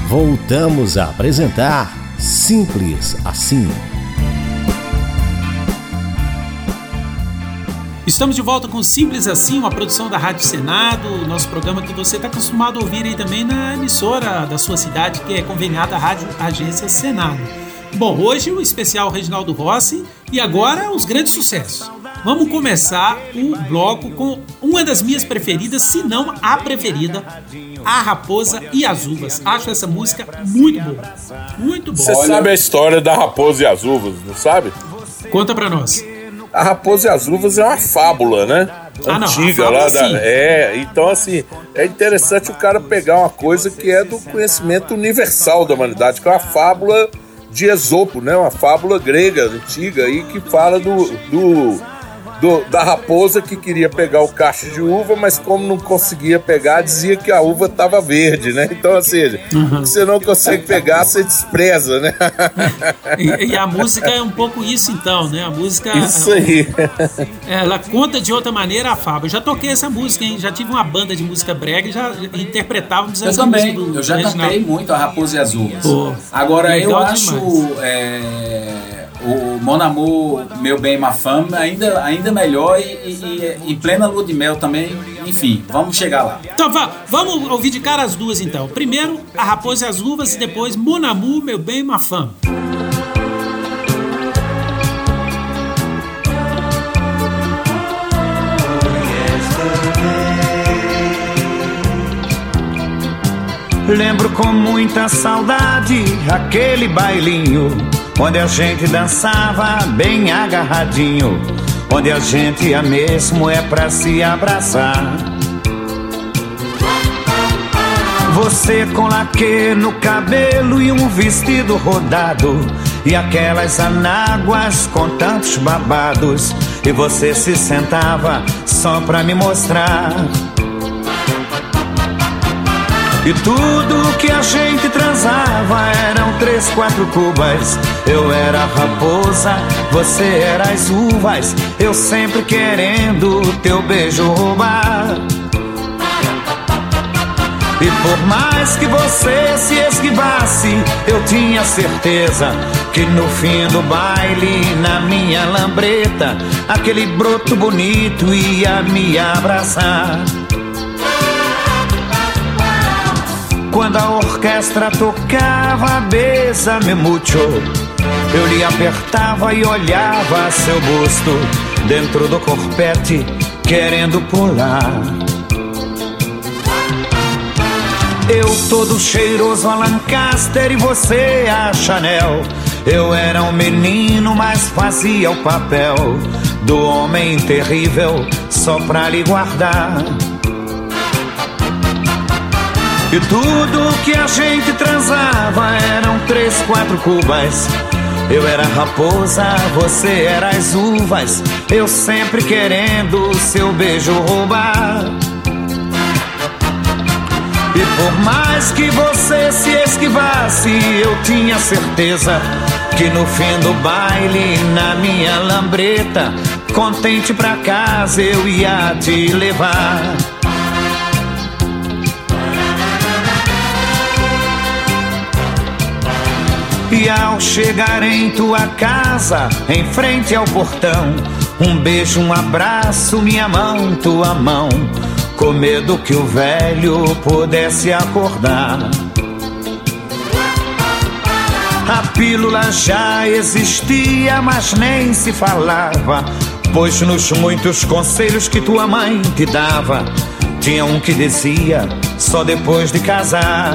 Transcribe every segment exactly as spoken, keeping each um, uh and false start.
Voltamos a apresentar Simples Assim. Estamos de volta com Simples Assim, uma produção da Rádio Senado, nosso programa que você está acostumado a ouvir aí também na emissora da sua cidade, que é conveniada à Rádio Agência Senado. Bom, hoje o especial Reginaldo Rossi e agora os grandes sucessos. Vamos começar o bloco com uma das minhas preferidas, se não a preferida, A Raposa e as Uvas. Acho essa música muito boa, muito boa. Você Olha... sabe a história da Raposa e as Uvas, não sabe? Conta pra nós. A Raposa e as Uvas é uma fábula, né? Ah, Antiga, não, a fábula, lá da... sim. É, então assim, é interessante o cara pegar uma coisa que é do conhecimento universal da humanidade, que é uma fábula de Esopo, né? Uma fábula grega, antiga, aí, que fala do... do... Do, da raposa que queria pegar o cacho de uva, mas como não conseguia pegar, dizia que a uva estava verde, né? Então, assim, uhum. você não consegue pegar, você despreza, né? E, e a música é um pouco isso, então, né? A música... Isso aí. Ela conta de outra maneira a fábula. Eu já toquei essa música, hein? Já tive uma banda de música brega e já interpretávamos essa música. Eu também, eu já toquei muito a Raposa e as Uvas. Pô, Agora, eu acho... É... O Mon Amour, Meu Bem, Ma Femme, ainda, ainda melhor e, e, e em plena lua de mel também. Enfim, vamos chegar lá. Então vá, vamos ouvir de cara as duas então. Primeiro A Raposa e as Uvas e depois Mon Amour, Meu Bem, Ma Femme. Lembro com muita saudade aquele bailinho onde a gente dançava bem agarradinho, onde a gente ia mesmo é pra se abraçar. Você com laque no cabelo e um vestido rodado, e aquelas anáguas com tantos babados, e você se sentava só pra me mostrar. E tudo que a gente transava eram três, quatro cubas. Eu era a raposa, você era as uvas, eu sempre querendo teu beijo roubar. E por mais que você se esquivasse, eu tinha certeza que no fim do baile, na minha lambreta, aquele broto bonito ia me abraçar. Quando a orquestra tocava Bésame Mucho, eu lhe apertava e olhava seu busto dentro do corpete, querendo pular. Eu todo cheiroso a Lancaster e você a Chanel. Eu era um menino, mas fazia o papel do homem terrível só pra lhe guardar. E tudo que a gente transava eram três, quatro cubas. Eu era a raposa, você era as uvas, eu sempre querendo seu beijo roubar. E por mais que você se esquivasse, eu tinha certeza que no fim do baile, na minha lambreta, contente pra casa eu ia te levar. E ao chegar em tua casa, em frente ao portão, um beijo, um abraço, minha mão, tua mão, com medo que o velho pudesse acordar. A pílula já existia, mas nem se falava, pois nos muitos conselhos que tua mãe te dava, tinha um que dizia só depois de casar.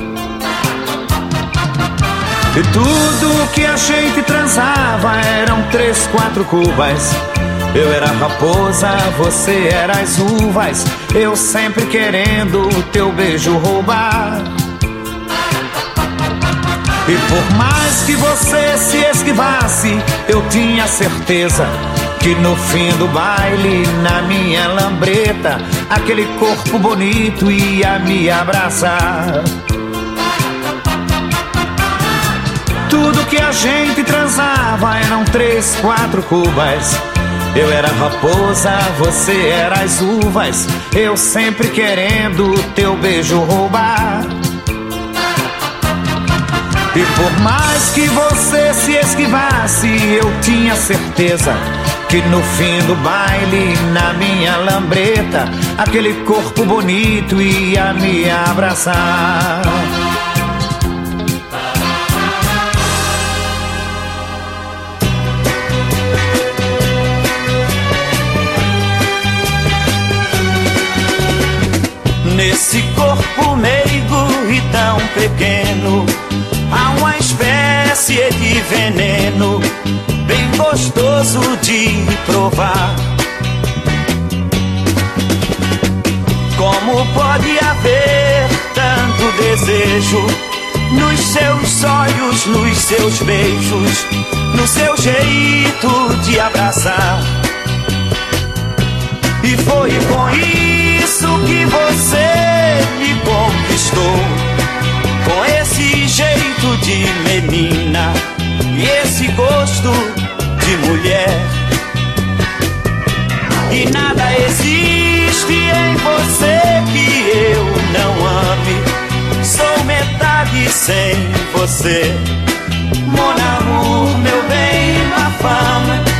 E tudo que a gente transava eram três, quatro cubas. Eu era a raposa, você era as uvas, eu sempre querendo o teu beijo roubar. E por mais que você se esquivasse, eu tinha certeza que no fim do baile, na minha lambreta, aquele corpo bonito ia me abraçar. Tudo que a gente transava eram três, quatro cubas. Eu era a raposa, você era as uvas, eu sempre querendo teu beijo roubar. E por mais que você se esquivasse, eu tinha certeza que no fim do baile, na minha lambreta, aquele corpo bonito ia me abraçar. Nesse corpo meigo e tão pequeno, há uma espécie de veneno bem gostoso de provar. Como pode haver tanto desejo nos seus olhos, nos seus beijos, no seu jeito de abraçar? E foi com isso que você me conquistou, com esse jeito de menina e esse gosto de mulher. E nada existe em você que eu não ame. Sou metade sem você, mon amour, meu bem, ma femme.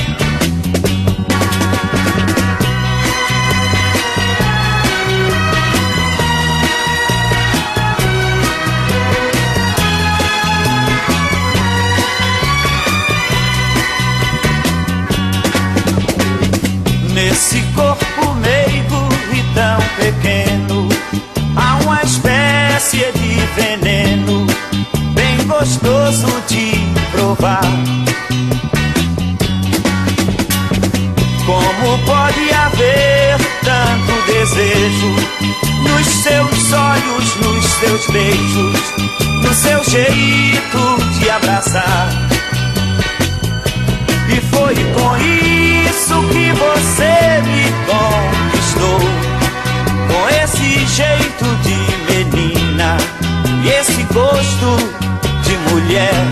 Nesse corpo meigo e tão pequeno, há uma espécie de veneno bem gostoso de provar. Como pode haver tanto desejo nos seus olhos, nos seus beijos, no seu jeito de abraçar? E foi com isso que você me conquistou, com esse jeito de menina e esse gosto de mulher.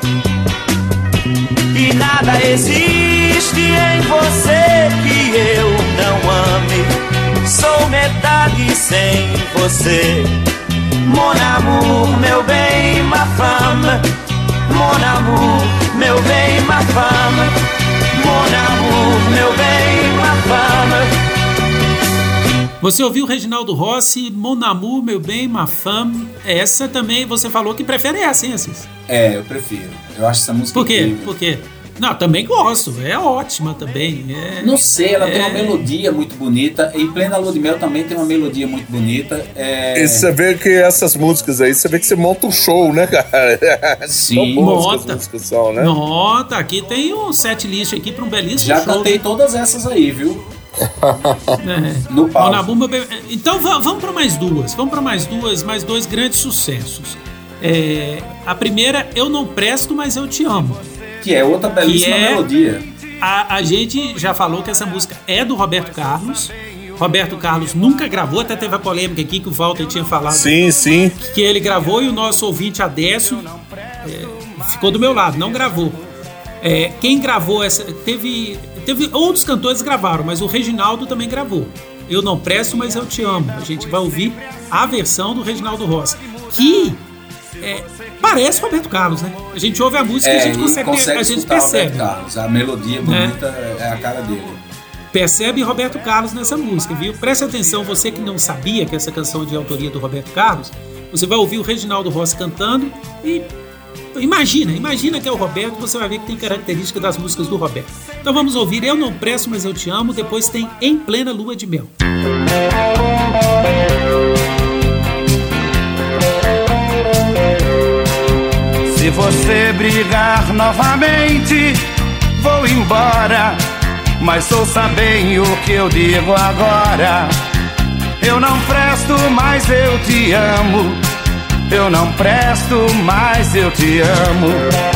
E nada existe em você que eu não ame. Sou metade sem você, mon amour, meu bem, ma femme. Mon amour, meu bem, ma femme. Mon amour, meu bem, ma femme. Você ouviu o Reginaldo Rossi, Mon amour, meu bem, ma femme. Essa também, você falou que prefere essa, hein, Assis? É, eu prefiro. Eu acho essa música Por quê? incrível. Por quê? Não, também gosto, é ótima também. É, Não sei, ela é... tem uma melodia muito bonita. Em Plena Lua de Mel também tem uma melodia muito bonita. É... E você vê que essas músicas aí, você vê que você monta um show, né, cara? Sim, monta. São, né? Nota, aqui tem um set list aqui para um belíssimo Já show. cantei todas essas aí, viu? É. No palco. Monabumba, então vamos para mais duas. Vamos para mais duas, mais dois grandes sucessos. É, a primeira, Eu Não Presto, Mas Eu Te Amo. Que é outra belíssima é, melodia. A, a gente já falou que essa música é do Roberto Carlos. Roberto Carlos nunca gravou, até teve a polêmica aqui que o Walter tinha falado. Sim, sim. Que ele gravou e o nosso ouvinte Adécio é, ficou do meu lado, não gravou. É, quem gravou essa. Teve, teve outros cantores que gravaram, mas o Reginaldo também gravou. Eu Não Presto, Mas Eu Te Amo. A gente vai ouvir a versão do Reginaldo Rossi, que é, parece Roberto Carlos, né? A gente ouve a música É, e a gente consegue, consegue a gente escutar percebe. Roberto Carlos. A melodia bonita é. é a cara dele. Percebe Roberto Carlos nessa música, viu? Preste atenção, você que não sabia que essa canção é de autoria do Roberto Carlos, você vai ouvir o Reginaldo Rossi cantando e imagina, imagina que é o Roberto, você vai ver que tem característica das músicas do Roberto. Então vamos ouvir Eu Não Presto, Mas Eu Te Amo, depois tem Em Plena Lua de Mel. Se você brigar novamente, vou embora. Mas ouça bem o que eu digo agora. Eu não presto, mas eu te amo. Eu não presto, mas eu te amo.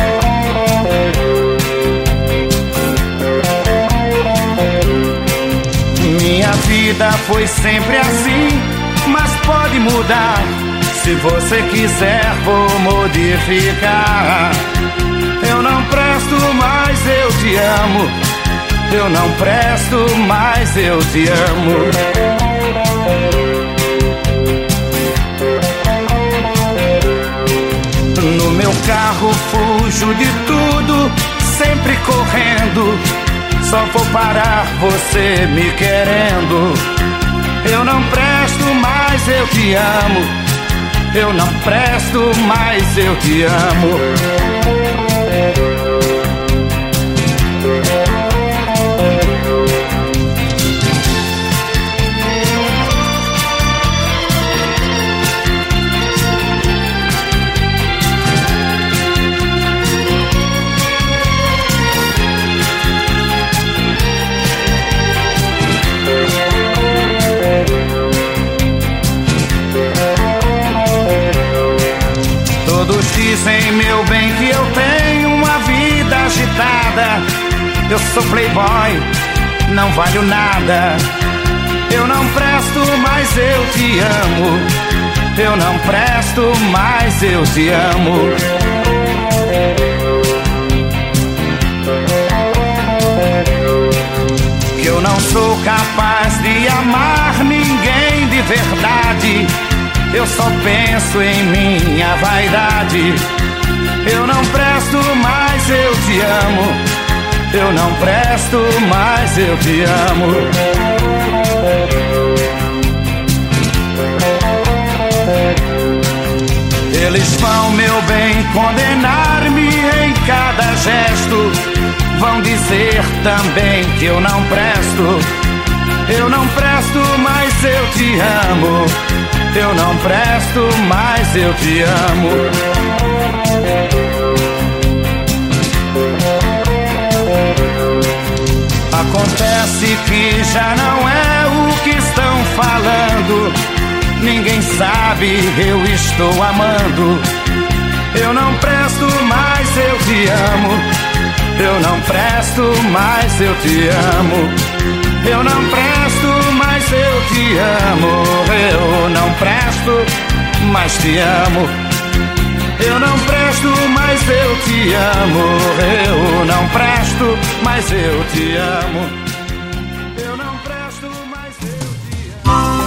Minha vida foi sempre assim, mas pode mudar. Se você quiser, vou modificar. Eu não presto, mas eu te amo. Eu não presto, mas eu te amo. No meu carro, fujo de tudo, sempre correndo. Só vou parar você me querendo. Eu não presto, mas eu te amo. Eu não presto, mas eu te amo. Todos dizem, meu bem, que eu tenho uma vida agitada. Eu sou playboy, não valho nada. Eu não presto, mas eu te amo. Eu não presto, mas eu te amo. Que eu não sou capaz de amar ninguém de verdade. Eu só penso em minha vaidade. Eu não presto, mas eu te amo. Eu não presto, mas eu te amo. Eles vão, meu bem, condenar-me em cada gesto. Vão dizer também que eu não presto. Eu não presto, mas eu te amo. Eu não presto, mas eu te amo. Acontece que já não é o que estão falando. Ninguém sabe, eu estou amando. Eu não presto, mas eu te amo. Eu não presto, mas eu te amo. Eu não presto, mas eu te amo. Eu não presto, mas te amo. Eu não presto, mas eu te amo. Eu não presto, mas eu te amo. Eu não presto, mas eu te amo.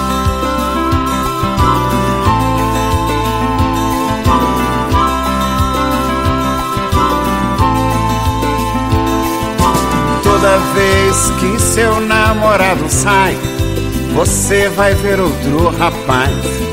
Toda vez que seu namorado sai, você vai ver outro rapaz.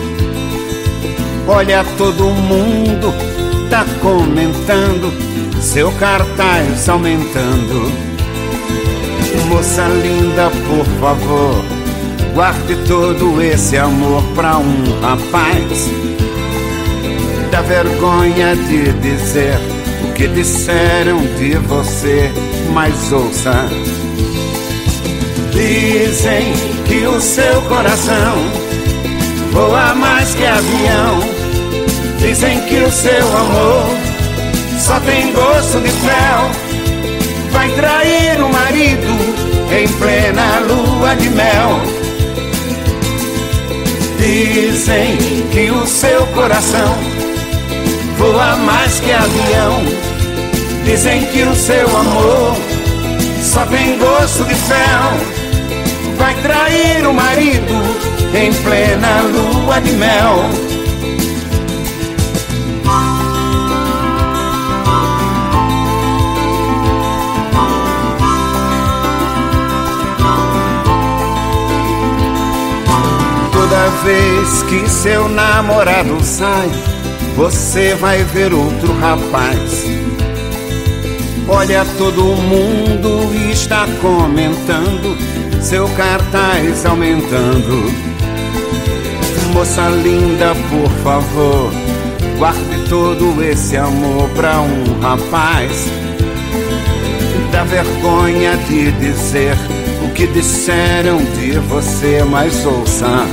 Olha, todo mundo tá comentando, seu cartaz aumentando. Moça linda, por favor, guarde todo esse amor pra um rapaz. Dá vergonha de dizer o que disseram de você, mas ouça. Dizem que o seu coração voa mais que avião. Dizem que o seu amor só tem gosto de fel. Vai trair o marido em plena lua de mel. Dizem que o seu coração voa mais que avião. Dizem que o seu amor só tem gosto de fel. Vai trair o marido em plena lua de mel. Toda vez que seu namorado sai, você vai ver outro rapaz. Olha, todo mundo está comentando, seu cartaz aumentando. Moça linda, por favor, guarde todo esse amor pra um rapaz. Dá vergonha de dizer o que disseram de você, mas ouça.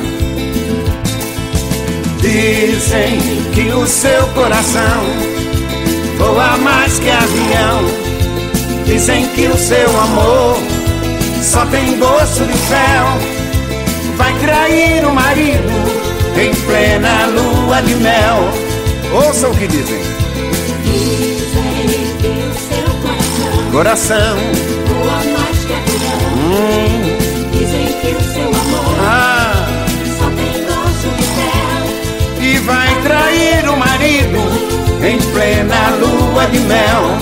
Dizem que o seu coração voa mais que avião. Dizem que o seu amor só tem gosto de fel. Vai trair o marido em plena lua de mel. Ouça o que dizem. Dizem que o seu coração Coração voa mais que avião. hum. Dizem que o seu amor ah. só tem gosto de fel. E vai trair o marido em plena lua de mel.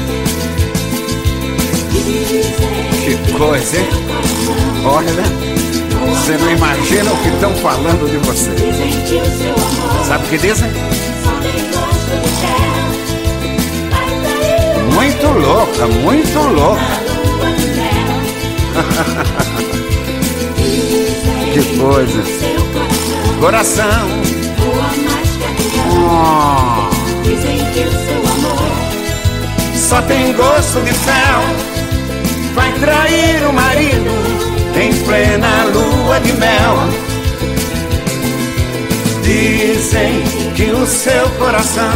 Que coisa, hein? Olha, você não imagina o que estão falando de você. Sabe o que dizem? Muito louca, muito louca. Que coisa. Coração. Oh. Só tem gosto de fel. Vai trair o marido em plena lua de mel. Dizem que o seu coração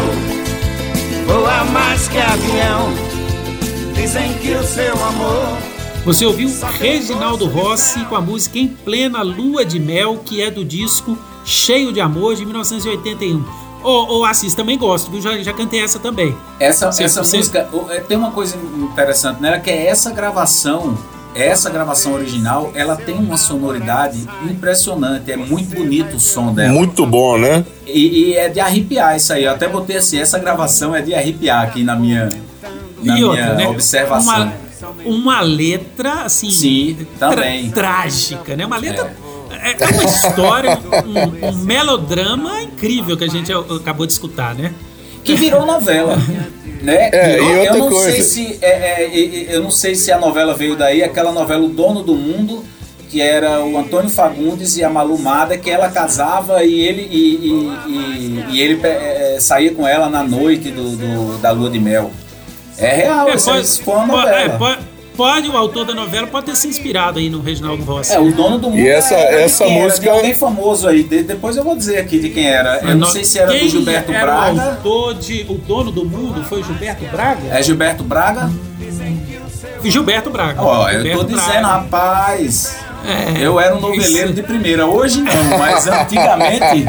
voa mais que avião. Dizem que o seu amor. Você ouviu Reginaldo Rossi com a música Em Plena Lua de Mel, que é do disco Cheio de Amor, de mil novecentos e oitenta e um. Ô, ô Assis, também gosto, viu? Já, já cantei essa também. Essa, Você- essa você- música, tem uma coisa interessante nela, que é essa gravação, essa gravação original, ela tem uma sonoridade impressionante, é muito bonito o som dela. Muito bom, né? E, e é de arrepiar isso aí, eu até botei assim, essa gravação é de arrepiar aqui na minha, na E minha outra, né? observação. Uma, uma letra, assim... Sim, também. Trágica, né? Uma letra... É, é uma história, um, um melodrama incrível que a gente acabou de escutar, né? Que virou novela, né? É, Virou- e outra eu não coisa. sei se é, é, é, eu não sei se a novela veio daí, aquela novela O Dono do Mundo, que era o Antônio Fagundes e a Malu Mader, que ela casava e ele e, e, e, e ele é, saía com ela na noite do, do- da lua de mel. É real, É, isso pode, isso foi uma pode- novela. é, pode, pode, o autor da novela pode ter se inspirado aí no Reginaldo Rossi. É, o Dono do Mundo. E essa- era de essa quem era? música- De alguém famoso aí. De- depois eu vou dizer aqui de quem era. Eu não sei se era Quem do Gilberto era Braga. O, autor de, o Dono do Mundo foi Gilberto Braga? É Gilberto Braga? Gilberto Braga. Ó, eu Gilberto tô Braga. dizendo, rapaz. É, Eu era um noveleiro isso. de primeira. Hoje não, mas antigamente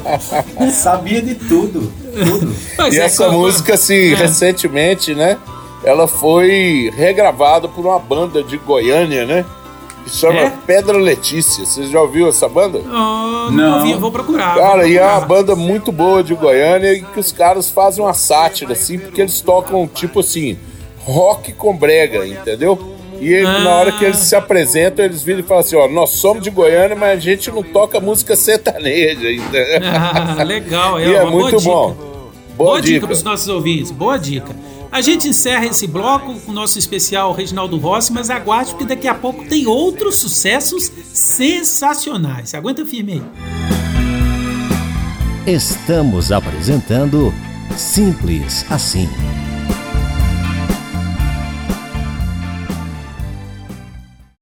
sabia de tudo. Tudo. Pois E é, essa quando- música, assim, É. recentemente, né? Ela foi regravada por uma banda de Goiânia, né? Que chama É? Pedra Letícia. Você já ouviu essa banda? Oh, não, Não. ouvi, eu vou procurar. Cara, vou e é uma procurar. banda muito boa de Goiânia e que os caras fazem uma sátira, assim, porque eles tocam, tipo assim, rock com brega, entendeu? E ele, Ah. na hora que eles se apresentam, eles viram e falam assim, ó, nós somos de Goiânia, mas a gente não toca música sertaneja, entendeu? Ah, legal, é, E é uma boa muito dica. bom. Boa, Boa dica dica. para os nossos ouvintes, boa dica. A gente encerra esse bloco com o nosso especial Reginaldo Rossi, mas aguarde porque daqui a pouco tem outros sucessos sensacionais. Aguenta firme aí. Estamos apresentando Simples Assim.